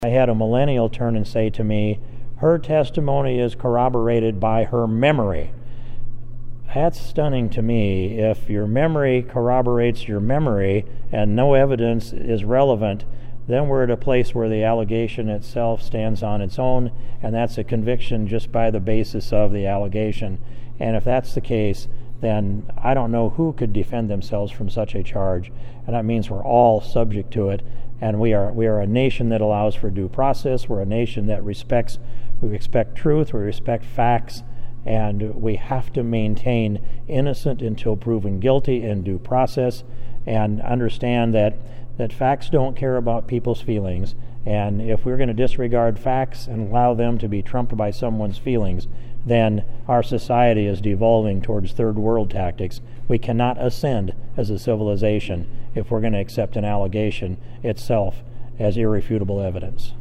I had a millennial turn and say to me, her testimony is corroborated by her memory. That's stunning to me. If your memory corroborates your memory and no evidence is relevant, then we're at a place where the allegation itself stands on its own, and that's a conviction just by the basis of the allegation. And if that's the case, then I don't know who could defend themselves from such a charge, and that means we're all subject to it. And we are a nation that allows for due process. We're a nation that we respect truth, we respect facts, and we have to maintain innocent until proven guilty in due process, and understand that facts don't care about people's feelings. And if we're going to disregard facts and allow them to be trumped by someone's feelings, then our society is devolving towards third world tactics. We cannot ascend as a civilization if we're going to accept an allegation itself as irrefutable evidence.